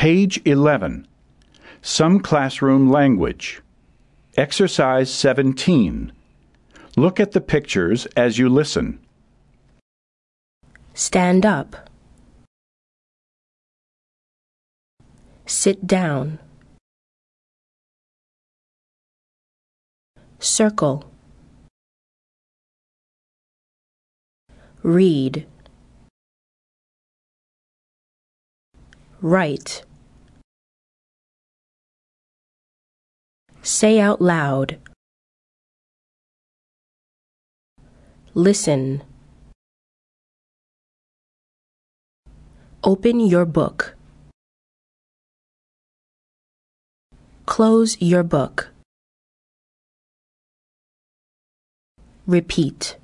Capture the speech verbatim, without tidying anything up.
Page eleven. Some classroom language. Exercise seventeen. Look at the pictures as you listen. Stand up. Sit down. Circle. Read. Write. Say out loud. Listen. Open your book. Close your book. Repeat.